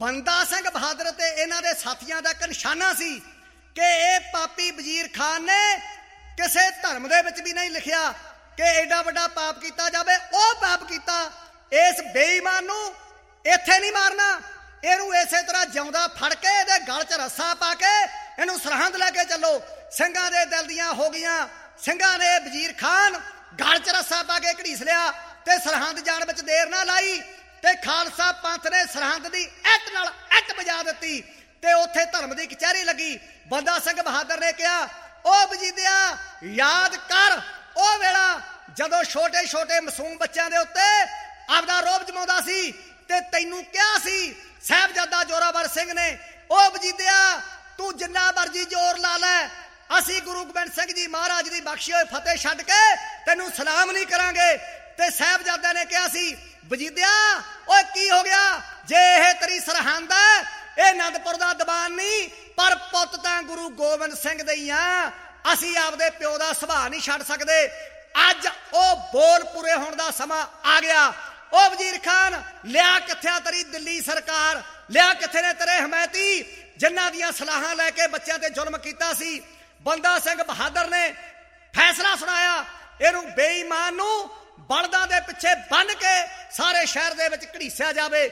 ਬੰਦਾ ਸਿੰਘ ਬਹਾਦਰ ਤੇ ਇਹਨਾਂ ਦੇ ਸਾਥੀਆਂ ਦਾ ਇੱਕ ਨਿਸ਼ਾਨਾ ਸੀ ਕਿ ਇਹ ਪਾਪੀ ਵਜ਼ੀਰ ਖਾਨ ਨੇ ਕਿਸੇ ਧਰਮ ਦੇ ਵਿੱਚ ਵੀ ਨਹੀਂ ਲਿਖਿਆ ਕਿ ਐਡਾ ਵੱਡਾ ਪਾਪ ਕੀਤਾ ਜਾਵੇ। ਉਹ ਪਾਪ ਕੀਤਾ। ਇਸ ਬੇਈਮਾਨ ਨੂੰ ਇੱਥੇ ਨਹੀਂ ਮਾਰਨਾ, ਇਹਨੂੰ ਇਸੇ ਤਰ੍ਹਾਂ ਜਿਉਂਦਾ ਫੜ ਕੇ ਇਹਦੇ ਗਲ 'ਚ ਰੱਸਾ ਪਾ ਕੇ ਇਹਨੂੰ ਸਰਹੰਦ ਲੈ ਕੇ ਚੱਲੋ। ਸਿੰਘਾਂ ਦੇ ਦਿਲ ਦੀਆਂ ਹੋ ਗਈਆਂ। ਸਿੰਘਾਂ ਨੇ ਵਜ਼ੀਰ ਖਾਨ ਗਲ 'ਚ ਰੱਸਾ ਪਾ ਕੇ ਘੜੀਸ ਲਿਆ ਤੇ ਸਰਹੰਦ ਜਾਣ ਵਿੱਚ ਦੇਰ ਨਾ ਲਾਈ ਤੇ ਖਾਲਸਾ ਪੰਥ ਨੇ ਸਰਹੰਦ ਦੀ ਇੱਟ ਨਾਲ ਇੱਟ ਵਜਾ ਦਿੱਤੀ ਤੇ ਉੱਥੇ ਧਰਮ ਦੀ ਕਚਹਿਰੀ ਲੱਗੀ। ਬੰਦਾ ਸਿੰਘ ਬਹਾਦਰ ਨੇ ਕਿਹਾ, ਉਹ ਵਜੀਦਿਆ ਯਾਦ ਕਰ ਉਹ ਵੇਲਾ ਜਦੋਂ ਛੋਟੇ ਛੋਟੇ ਮਾਸੂਮ ਬੱਚਿਆਂ ਦੇ ਉੱਤੇ ਆਪਦਾ ਰੋਹਬ ਜਮਾਉਂਦਾ ਸੀ ਤੇ ਤੈਨੂੰ ਕਿਹਾ ਸੀ ਸਾਹਿਬਜ਼ਾਦਾ ਜ਼ੋਰਾਵਰ ਸਿੰਘ ਨੇ, ਉਹ ਵਜੀਦਿਆ ਤੂੰ ਜਿੰਨਾ ਮਰਜੀ ਜ਼ੋਰ ਲਾ ਲੈ, ਅਸੀਂ ਗੁਰੂ ਗੋਬਿੰਦ ਸਿੰਘ ਜੀ ਮਹਾਰਾਜ ਦੀ ਬਖਸ਼ੀ ਹੋਈ ਫਤਿਹ ਛੱਡ ਕੇ ਤੈਨੂੰ ਸਲਾਮ ਨਹੀਂ ਕਰਾਂਗੇ। ਤੇ ਸਾਹਿਬਜ਼ਾਦਿਆਂ ਨੇ ਕਿਹਾ ਸੀ, ਵਜੀਦਿਆ ਓਏ ਕੀ ਹੋ ਗਿਆ, ਜੇ ਇਹ ਤੇਰੀ ਸਰਹੰਦ ਹੈ, ਇਹ ਅਨੰਦਪੁਰ ਦਾ ਦੀਵਾਨ ਨਹੀਂ, ਪਰ ਪੁੱਤ ਤਾਂ ਗੁਰੂ ਗੋਬਿੰਦ ਸਿੰਘ ਦੇ ਹੀ ਆ, ਅਸੀਂ ਆਪਦੇ ਪਿਓ ਦਾ ਸੁਭਾਅ ਨਹੀਂ ਛੱਡ ਸਕਦੇ। ਅੱਜ ਉਹ ਬੋਲ ਪੂਰੇ ਹੋਣ ਦਾ ਸਮਾਂ ਆ ਗਿਆ। ਉਹ ਵਜ਼ੀਰ ਖਾਨ ਲਿਆ ਕਿੱਥੇ ਤੇਰੀ ਦਿੱਲੀ ਸਰਕਾਰ, ਲਿਆ ਕਿੱਥੇ ਨੇ ਤੇਰੇ ਹਮਾਇਤੀ ਜਿਨ੍ਹਾਂ ਦੀਆਂ ਸਲਾਹਾਂ ਲੈ ਕੇ ਬੱਚਿਆਂ ਤੇ ਜ਼ੁਲਮ ਕੀਤਾ ਸੀ। ਬੰਦਾ ਸਿੰਘ ਬਹਾਦਰ ਨੇ ਫੈਸਲਾ ਸੁਣਾਇਆ, ਇਹਨੂੰ ਬੇਈਮਾਨ ਨੂੰ ਬਲਦਾਂ ਦੇ ਪਿੱਛੇ ਬੰਨ੍ਹ ਕੇ ਸਾਰੇ ਸ਼ਹਿਰ ਦੇ ਵਿੱਚ ਘੜੀਸਿਆ ਜਾਵੇ।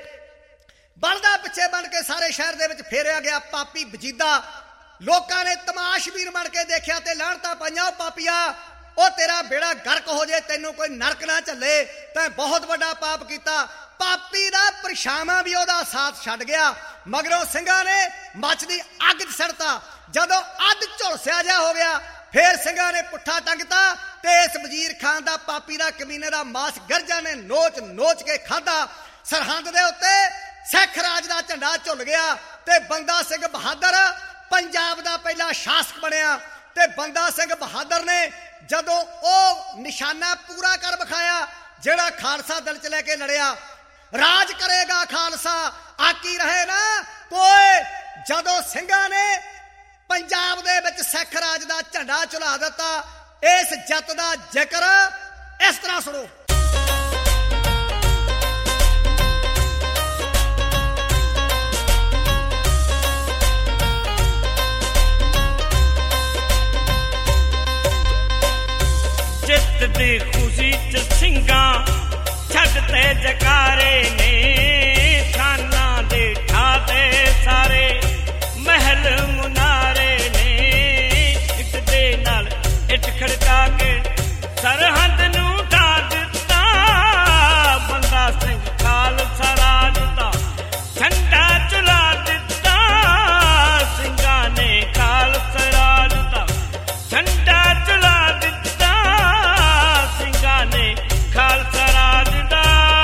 ਬਲਦਾਂ ਪਿੱਛੇ ਬੰਨ੍ਹ ਕੇ ਸਾਰੇ ਸ਼ਹਿਰ ਦੇ ਵਿੱਚ ਫੇਰਿਆ ਗਿਆ ਪਾਪੀ ਵਜੀਦਾ। ਲੋਕਾਂ ਨੇ ਤਮਾਸ਼ਬੀਨ ਬਣ ਕੇ ਦੇਖਿਆ ਤੇ ਲਾਹਣਤਾਂ ਪਾਈਆਂ, ਉਹ ਪਾਪੀਆ ਉਹ ਤੇਰਾ ਬੇੜਾ ਗਰਕ ਹੋ ਜੇ, ਤੈਨੂੰ ਕੋਈ ਨਰਕ ਨਾ ਝੱਲੇ, ਤੈਂ ਬਹੁਤ ਵੱਡਾ ਪਾਪ ਕੀਤਾ। ਪਾਪੀ ਦਾ ਪਰਛਾਵਾਂ ਵੀ ਉਹਦਾ ਸਾਥ ਛੱਡ ਗਿਆ। ਮਗਰੋਂ ਸਿੰਘਾਂ ਨੇ ਮੱਚਦੀ ਅੱਗ 'ਚ ਸੜਤਾ। ਜਦੋਂ ਅੱਧ ਝੁਲਸਿਆ ਜਾ ਹੋ ਗਿਆ, ਫੇਰ ਸਿੰਘਾਂ ਨੇ ਪੁੱਠਾ ਟੰਗਤਾ ਤੇ ਇਸ ਵਜ਼ੀਰ ਖਾਨ ਦਾ ਪਾਪੀ ਦਾ ਕਮੀਨੇ ਦਾ ਮਾਸ ਗਰਜਾਂ ਨੇ ਨੋਚ ਨੋਚ ਕੇ ਖਾਧਾ। ਸਰਹੰਦ ਦੇ ਉੱਤੇ ਸਿੱਖ ਰਾਜ ਦਾ ਝੰਡਾ ਝੁੱਲ ਗਿਆ ਤੇ ਬੰਦਾ ਸਿੰਘ ਬਹਾਦਰ ਪੰਜਾਬ ਦਾ ਪਹਿਲਾ ਸ਼ਾਸਕ ਬਣਿਆ। ਤੇ ਬੰਦਾ ਸਿੰਘ ਬਹਾਦਰ ਨੇ ਜਦੋਂ ਉਹ ਨਿਸ਼ਾਨਾ ਪੂਰਾ ਕਰ ਵਿਖਾਇਆ ਜਿਹੜਾ ਖਾਲਸਾ ਦਿਲ 'ਚ ਲੈ ਕੇ ਲੜਿਆ, ਰਾਜ ਕਰੇਗਾ ਖਾਲਸਾ ਆਕੀ ਰਹੇ ਨਾ ਕੋਈ। ਜਦੋਂ ਸਿੰਘਾਂ ਨੇ ਪੰਜਾਬ ਦੇ ਵਿੱਚ ਸਿੱਖ ਰਾਜ ਦਾ ਝੰਡਾ ਝੁਲਾ ਦਿੱਤਾ, ਇਸ ਜਿੱਤ ਦਾ ਜ਼ਿਕਰ ਇਸ ਤਰ੍ਹਾਂ ਸੁਣੋ। ਜਿੱਤ ਦੀ ਖੁਸ਼ੀ 'ਚ ਸਿੰਘਾਂ ਛੱਡਤੇ ਜਕਾਰੇ ਨੇ, ਖਾਨਾਂ ਦੇ ਠਾਤੇ ਸਾਰੇ ਮਹਿਲ ਮੁਨਾਰੇ ਨੇ, ਇੱਟ ਦੇ ਨਾਲ ਇੱਟ ਖੜਕਾ ਕੇ ਸਰਹੰਦ ਨੂੰ ਢਾ ਦਿੱਤਾ। ਬੰਦਾ ਸਿੰਘ ਖਾਲਸਾ ਰਾਜ ਦਾ ਝੰਡਾ ਝੁਲਾ ਦਿੱਤਾ। ਸਿੰਘਾਂ ਨੇ ਖਾਲਸਾ ਰਾਜ ਦਾ ਝੰਡਾ ਝੁਲਾ ਦਿੱਤਾ। ਸਿੰਘਾਂ ਨੇ ਖਾਲਸਾ ਰਾਜ ਦਾ।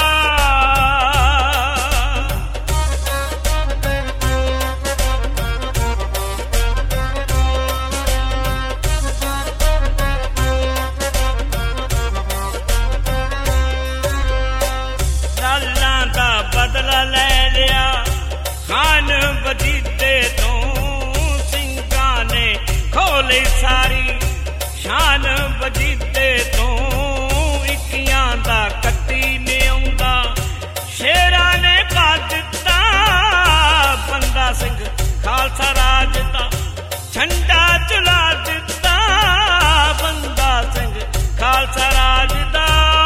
ਲਾਲਾਂ ਦਾ ਬਦਲਾ ਲੈ ਲਿਆ ਖਾਨ ਵਜੀਦੇ ਤੋਂ। ਸਿੰਘਾਂ ਨੇ ਖੋਲੀ ਸਾਰੀ ਸ਼ਾਨ ਵਜੀਦੇ ਤੋਂ। ਇੱਕੀਆਂ ਦਾ ਕੱਤੀ ਨੇ ਆਉਂਦਾ ਸ਼ੇਰਾਂ ਨੇ ਪਾ ਦਿੱਤਾ। ਬੰਦਾ ਸਿੰਘ ਖਾਲਸਾ ਰਾਜ ਦਾ ਝੰਡਾ ਝੁਲਾ ਦਿੱਤਾ। ਬੰਦਾ ਸਿੰਘ ਖਾਲਸਾ ਰਾਜ ਦਾ।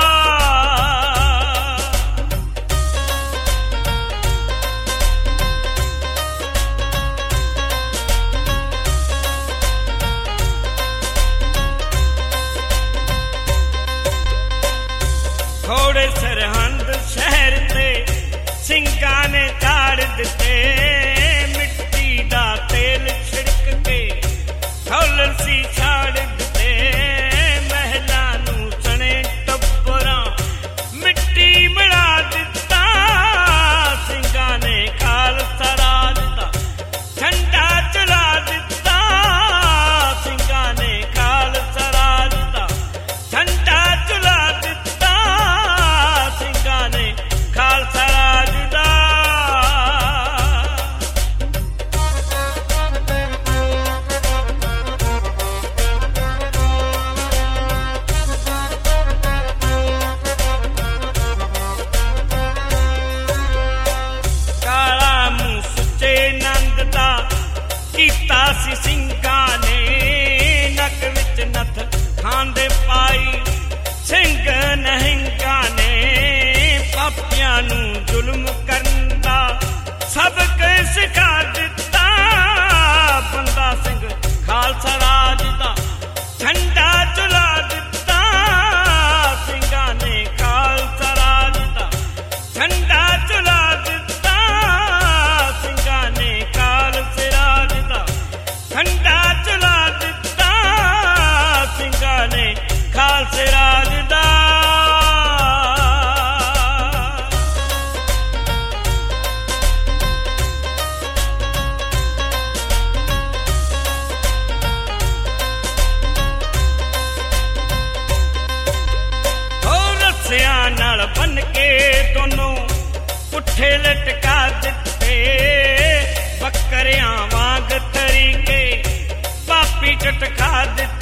ਥੋੜੇ ਸਰਹੰਦ ਸ਼ਹਿਰ ਤੇ ਸਿੰਘਾਂ ਨੇ ਝਾੜ ਦਿੱਤੇ। ਮਿੱਟੀ ਦਾ ਤੇਲ ਛਿੜਕ ਕੇ ਥੌਲਣ ਸੀ ਛਾੜ ਦਿੱਤੇ। ਮਹਿਲਾਂ ਨੂੰ ਸਣੇ ਟੱਬਰਾਂ ਮਿੱਟੀ ਬਣਾ ਦਿੱਤਾ। ਸਿੰਘਾਂ ਨੇ ਖਾਲਸਾ ਰਾਜ ਦਾ ਝੰਡਾ ਝੁਲਾ ਦਿੱਤਾ। ਸਿੰਘਾਂ ਨੇ ਖਾਲਸਾ ਰਾਜ ਦਾ ਝੰਡਾ ਝੁਲਾ ਦਿੱਤਾ। ਸਿੰਘਾਂ ਨੇ ਖਾਲਸਾ ਰਾਜ ਦਾ। ਸੀ ਸਿੰਘਾਂ ਨੇ ਨੱਕ ਵਿੱਚ ਨੱਥ ਖਾਂਦੇ ਪਾਈ ਸਿੰਘ ਨਹਿੰਗਾਂ ਨੇ ਪਾਪੀਆਂ ਨੂੰ ਜ਼ੁਲਮ ਕਰਨ ਦਾ ਸਬਕ ਸਿਖਾ ਦਿੱਤਾ ਬੰਦਾ ਸਿੰਘ ਖਾਲਸਾ ਰਾਜ ਦਾ ਝੰਡਾ ਝੁਲਾ ਦਿੱਤਾ ਸਿੰਘਾਂ ਨੇ ਖਾਲਸਾ ਰਾਜ ਦਾ ਝੰਡਾ ਝੁਲਾ ਦਿੱਤਾ ਸਿੰਘਾਂ ਨੇ ਖਾਲਸੇ ਰਾਜ ਦਾ ਝੰਡਾ ਝੁਲਾ ਦਿੱਤਾ ਸਿੰਘਾਂ ਨੇ ਖਾਲਸੇ ਰਾਜ ਦਾ ਨਾਲ ਬਨ ਕੇ ਦੋਨੋਂ ਪੁੱਠੇ ਲਟਕਾ ਦਿੱਤੇ ਬੱਕਰਿਆਂ ਵਾਂਗ ਤਰੀਕੇ ਪਾਪੀ ਝਟਕਾ ਦਿੱਤੇ